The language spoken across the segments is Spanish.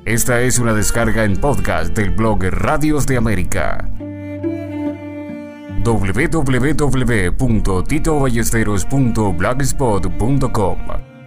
Esta es una descarga en podcast del blog Radios de América. www.titoballesteros.blogspot.com.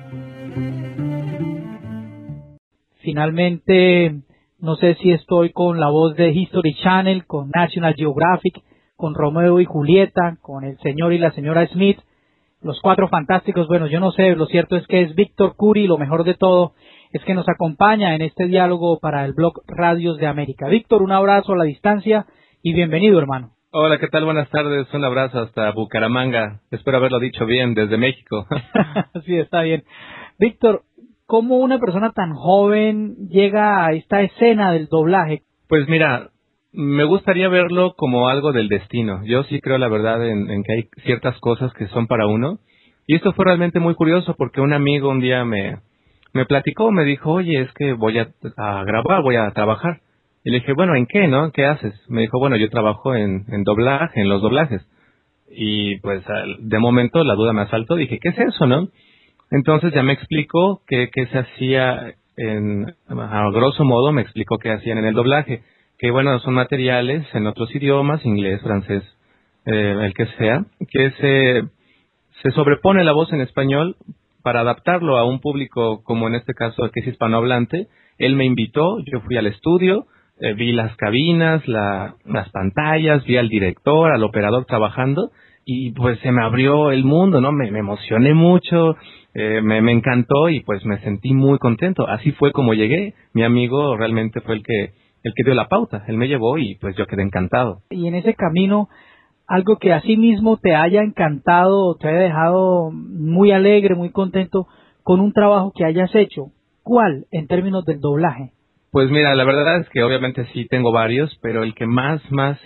Finalmente, no sé si estoy con la voz de History Channel, con National Geographic, con Romeo y Julieta, con el señor y la señora Smith, los Cuatro Fantásticos. Bueno, yo no sé, lo cierto es que es Víctor Curi. Lo mejor de todo es que nos acompaña en este diálogo para el blog Radios de América. Víctor, un abrazo a la distancia y bienvenido, hermano. Hola, ¿qué tal? Buenas tardes. Un abrazo hasta Bucaramanga. Espero haberlo dicho bien, desde México. Sí, está bien. Víctor, ¿cómo una persona tan joven llega a esta escena del doblaje? Pues mira, me gustaría verlo como algo del destino. Yo sí creo, la verdad, en que hay ciertas cosas que son para uno. Y esto fue realmente muy curioso porque un amigo un día me platicó, me dijo, oye, es que voy a grabar, voy a trabajar. Y le dije, bueno, ¿en qué, no? ¿Qué haces? Me dijo, bueno, yo trabajo en doblaje, en los doblajes. Y pues de momento la duda me asaltó, dije, ¿qué es eso, no? Entonces ya me explicó qué se hacía, a grosso modo me explicó qué hacían en el doblaje. Que bueno, son materiales en otros idiomas, inglés, francés, el que sea, que se sobrepone la voz en español para adaptarlo a un público como en este caso que es hispanohablante. Él me invitó, yo fui al estudio, vi las cabinas, las pantallas, vi al director, al operador trabajando y pues se me abrió el mundo, ¿no? Me emocioné mucho, me encantó y pues me sentí muy contento. Así fue como llegué. Mi amigo realmente fue el que dio la pauta. Él me llevó y pues yo quedé encantado. Y en ese camino, algo que a sí mismo te haya encantado, te haya dejado muy alegre, muy contento con un trabajo que hayas hecho. ¿Cuál en términos del doblaje? Pues mira, la verdad es que obviamente sí tengo varios, pero el que más,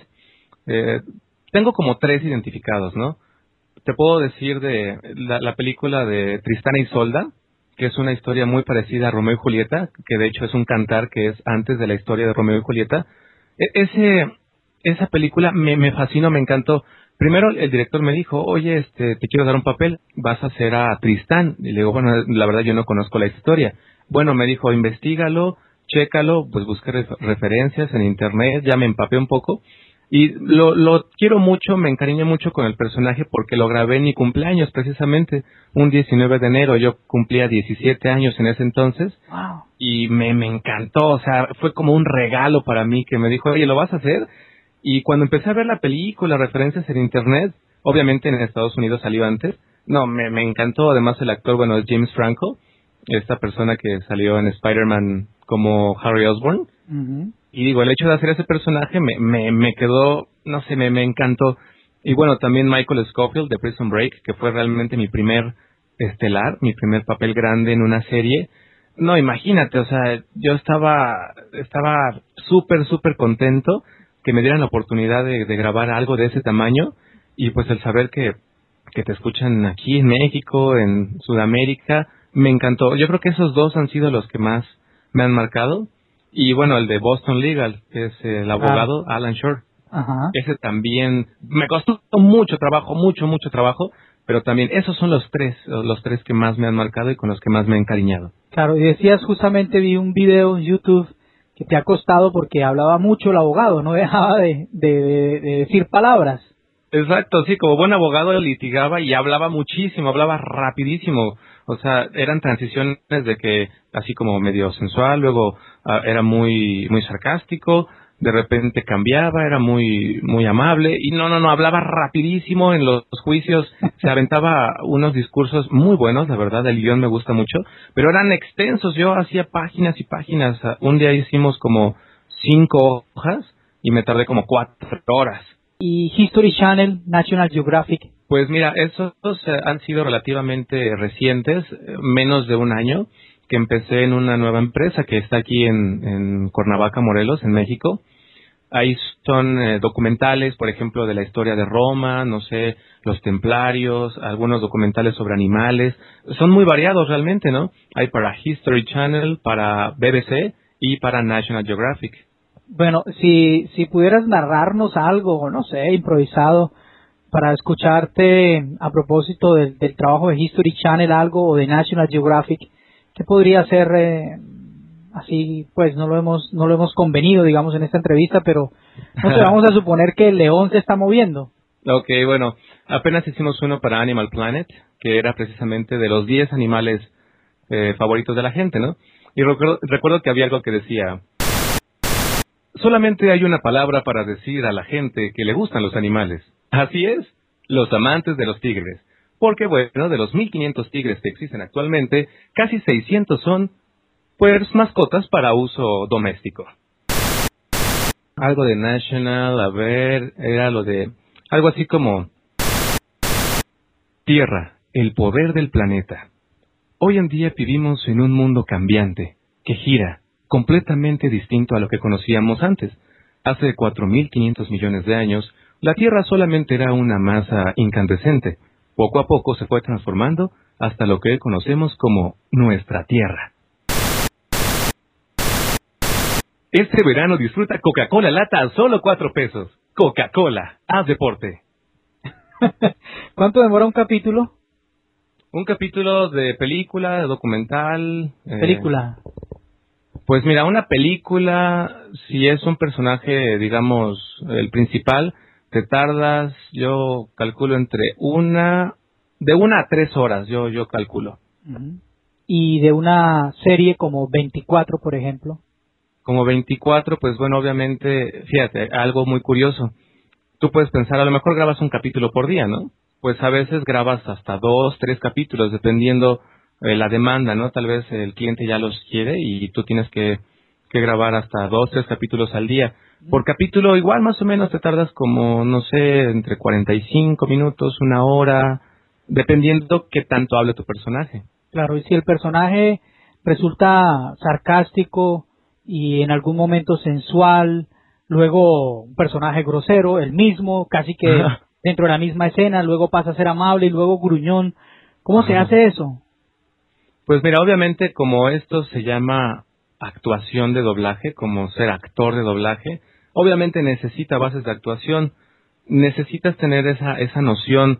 tengo como 3 identificados, ¿no? Te puedo decir de la película de Tristán e Isolda, que es una historia muy parecida a Romeo y Julieta, que de hecho es un cantar que es antes de la historia de Romeo y Julieta. Esa película me fascinó, me encantó. Primero el director me dijo, oye, te quiero dar un papel, vas a hacer a Tristán. Y le digo, bueno, la verdad yo no conozco la historia. Bueno, me dijo, investígalo, chécalo, pues busqué referencias en internet, ya me empapé un poco. Y lo quiero mucho, me encariñé mucho con el personaje porque lo grabé en mi cumpleaños precisamente, un 19 de enero, yo cumplía 17 años en ese entonces. Wow. Y me encantó, o sea, fue como un regalo para mí que me dijo, oye, ¿lo vas a hacer? Y cuando empecé a ver la película, referencias en internet, obviamente en Estados Unidos salió antes, no, me encantó, además el actor, bueno, es James Franco, esta persona que salió en Spider-Man como Harry Osborn. Uh-huh. Y digo, el hecho de hacer ese personaje me quedó, no sé, me encantó. Y bueno, también Michael Scofield de Prison Break, que fue realmente mi primer estelar, mi primer papel grande en una serie. No, imagínate, o sea, yo estaba súper contento que me dieran la oportunidad de grabar algo de ese tamaño. Y pues el saber que te escuchan aquí en México, en Sudamérica, me encantó. Yo creo que esos 2 han sido los que más me han marcado. Y bueno, el de Boston Legal, que es el abogado Alan Shore. Ajá. Ese también me costó mucho trabajo, mucho trabajo, pero también esos son los tres que más me han marcado y con los que más me he encariñado. Claro, y decías, justamente vi un video en YouTube que te ha costado porque hablaba mucho el abogado, no dejaba de decir palabras. Exacto, sí, como buen abogado litigaba y hablaba muchísimo, hablaba rapidísimo. O sea, eran transiciones de que así como medio sensual, luego era muy sarcástico, de repente cambiaba, era muy amable y no, hablaba rapidísimo en los juicios, se aventaba unos discursos muy buenos, la verdad, el guión me gusta mucho, pero eran extensos, yo hacía páginas y páginas, un día hicimos como 5 hojas y me tardé como 4 horas. ¿Y History Channel, National Geographic? Pues mira, esos han sido relativamente recientes, menos de un año, que empecé en una nueva empresa que está aquí en Cuernavaca, Morelos, en México. Ahí son documentales, por ejemplo, de la historia de Roma, no sé, los templarios, algunos documentales sobre animales. Son muy variados realmente, ¿no? Hay para History Channel, para BBC y para National Geographic. Bueno, si pudieras narrarnos algo, no sé, improvisado, para escucharte a propósito del trabajo de History Channel, algo, o de National Geographic, ¿qué podría ser así pues no lo hemos convenido, digamos, en esta entrevista, pero no sé, vamos a suponer que el león se está moviendo. Ok, bueno, apenas hicimos uno para Animal Planet, que era precisamente de los 10 animales favoritos de la gente, ¿no? Y recuerdo que había algo que decía: solamente hay una palabra para decir a la gente que le gustan los animales. Así es, los amantes de los tigres. Porque, bueno, de los 1,500 tigres que existen actualmente, casi 600 son, pues, mascotas para uso doméstico. Algo de National, a ver, era lo de algo así como: Tierra, el poder del planeta. Hoy en día vivimos en un mundo cambiante, que gira, completamente distinto a lo que conocíamos antes. Hace 4.500 millones de años, la Tierra solamente era una masa incandescente. Poco a poco se fue transformando hasta lo que hoy conocemos como nuestra Tierra. Este verano disfruta Coca-Cola lata a solo 4 pesos. Coca-Cola, haz deporte. ¿Cuánto demora un capítulo? Un capítulo de película, de documental. Película. Pues mira, una película, si es un personaje, digamos, el principal, te tardas, yo calculo de 1 a 3 horas, yo calculo. Uh-huh. Y de una serie como 24, por ejemplo. Como 24, pues bueno, obviamente, fíjate, algo muy curioso. Tú puedes pensar, a lo mejor grabas un capítulo por día, ¿no? Pues a veces grabas hasta 2, 3 capítulos, dependiendo la demanda, ¿no? Tal vez el cliente ya los quiere y tú tienes que grabar hasta 2, 3 capítulos al día. Por capítulo igual más o menos te tardas como, no sé, entre 45 minutos, 1 hora, dependiendo qué tanto hable tu personaje. Claro, y si el personaje resulta sarcástico y en algún momento sensual, luego un personaje grosero, el mismo, casi que dentro de la misma escena, luego pasa a ser amable y luego gruñón, ¿cómo se hace eso? Pues mira, obviamente como esto se llama actuación de doblaje, como ser actor de doblaje, obviamente necesita bases de actuación, necesitas tener esa noción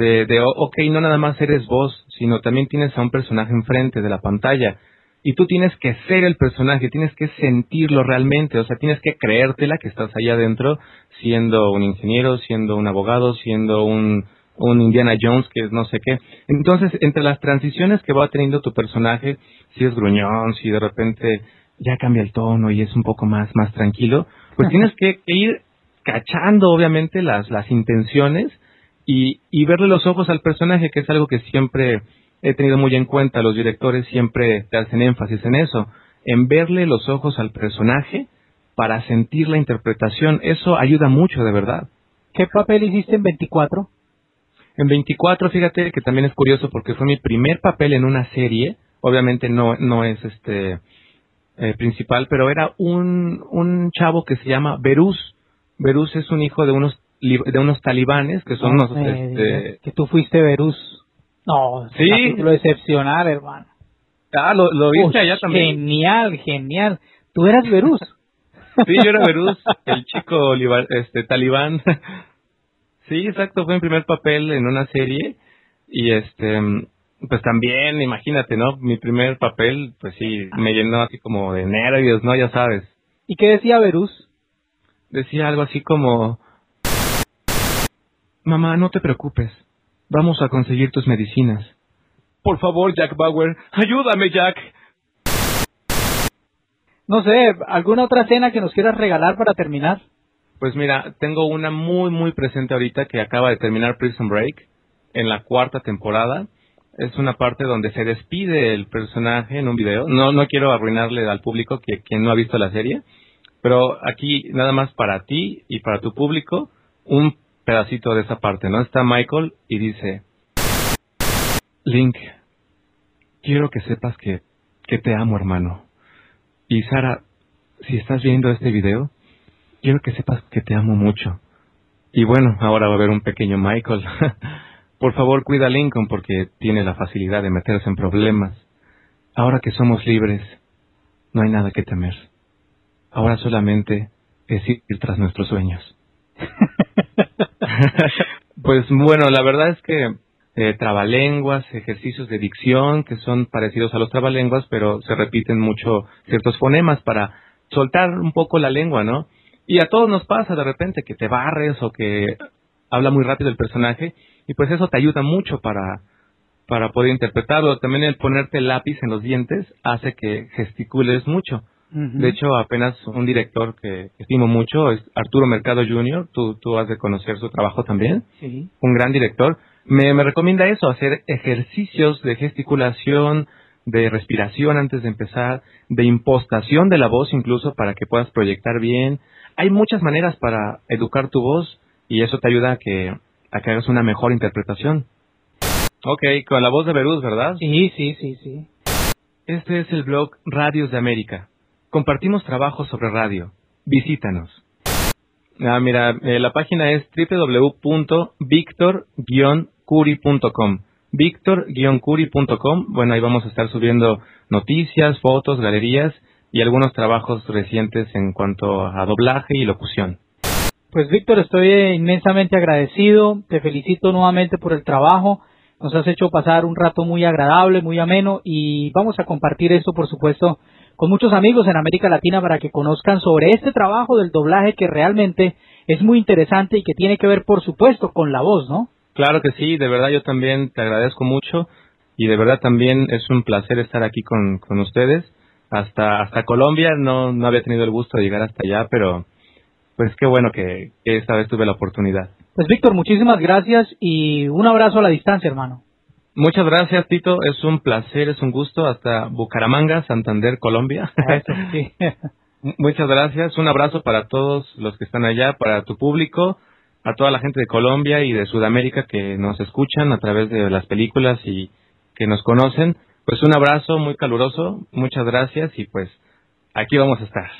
ok, no nada más eres vos, sino también tienes a un personaje enfrente de la pantalla, y tú tienes que ser el personaje, tienes que sentirlo realmente, o sea, tienes que creértela que estás ahí adentro, siendo un ingeniero, siendo un abogado, siendo un Indiana Jones, que es no sé qué. Entonces, entre las transiciones que va teniendo tu personaje, si es gruñón, si de repente ya cambia el tono y es un poco más tranquilo, pues tienes que ir cachando, obviamente, las intenciones y verle los ojos al personaje, que es algo que siempre he tenido muy en cuenta. Los directores siempre te hacen énfasis en eso, en verle los ojos al personaje para sentir la interpretación. Eso ayuda mucho, de verdad. ¿Qué papel hiciste en 24? En 24, fíjate que también es curioso porque fue mi primer papel en una serie. Obviamente no es principal, pero era un chavo que se llama Beruz. Beruz es un hijo de unos talibanes que son que tú fuiste Beruz. No, sí. Capítulo excepcional, hermano. Ah, lo viste allá también. Genial. ¿Tú eras Beruz? Sí, yo era Beruz, el chico talibán. Sí, exacto, fue mi primer papel en una serie y pues también, imagínate, ¿no? Mi primer papel, pues sí, me llenó así como de nervios, ¿no? Ya sabes. ¿Y qué decía Beruz? Decía algo así como: mamá, no te preocupes, vamos a conseguir tus medicinas. Por favor, Jack Bauer, ayúdame, Jack. No sé, ¿alguna otra escena que nos quieras regalar para terminar? Pues mira, tengo una muy presente ahorita que acaba de terminar Prison Break, en la 4ª temporada. Es una parte donde se despide el personaje en un video. No quiero arruinarle al público quien no ha visto la serie, pero aquí nada más para ti y para tu público, un pedacito de esa parte, ¿no? Está Michael y dice: Link, quiero que sepas que te amo, hermano. Y Sara, si estás viendo este video, quiero que sepas que te amo mucho. Y bueno, ahora va a haber un pequeño Michael. Por favor, cuida a Lincoln porque tiene la facilidad de meterse en problemas. Ahora que somos libres, no hay nada que temer. Ahora solamente es ir tras nuestros sueños. Pues bueno, la verdad es que trabalenguas, ejercicios de dicción que son parecidos a los trabalenguas, pero se repiten mucho ciertos fonemas para soltar un poco la lengua, ¿no? Y a todos nos pasa de repente que te barres o que habla muy rápido el personaje, y pues eso te ayuda mucho para poder interpretarlo. También el ponerte el lápiz en los dientes hace que gesticules mucho. De hecho, apenas un director que estimo mucho es Arturo Mercado Jr., tú has de conocer su trabajo también, Sí. Un gran director, me recomienda eso, hacer ejercicios de gesticulación, de respiración antes de empezar, de impostación de la voz incluso para que puedas proyectar bien. Hay muchas maneras para educar tu voz y eso te ayuda a que hagas una mejor interpretación. Ok, con la voz de Berús, ¿verdad? Sí. Este es el blog Radios de América. Compartimos trabajos sobre radio. Visítanos. Mira, la página es www.victor-curi.com. Victor-curi.com. Bueno, ahí vamos a estar subiendo noticias, fotos, galerías y algunos trabajos recientes en cuanto a doblaje y locución. Pues Víctor, estoy inmensamente agradecido. Te felicito nuevamente por el trabajo. Nos has hecho pasar un rato muy agradable, muy ameno, y vamos a compartir esto, por supuesto, con muchos amigos en América Latina para que conozcan sobre este trabajo del doblaje que realmente es muy interesante y que tiene que ver, por supuesto, con la voz, ¿no? Claro que sí, de verdad yo también te agradezco mucho y de verdad también es un placer estar aquí con ustedes. Hasta Colombia no había tenido el gusto de llegar hasta allá, pero pues qué bueno que esta vez tuve la oportunidad. Pues Víctor, muchísimas gracias y un abrazo a la distancia, hermano. Muchas gracias, Tito. Es un placer, es un gusto. Hasta Bucaramanga, Santander, Colombia. Eso, sí. Muchas gracias. Un abrazo para todos los que están allá, para tu público, a toda la gente de Colombia y de Sudamérica que nos escuchan a través de las películas y que nos conocen. Pues un abrazo muy caluroso. Muchas gracias y pues aquí vamos a estar.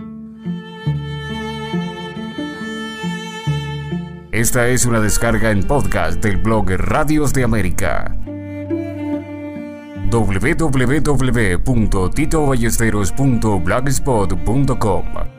Esta es una descarga en podcast del blog Radios de América. www.titoballesteros.blogspot.com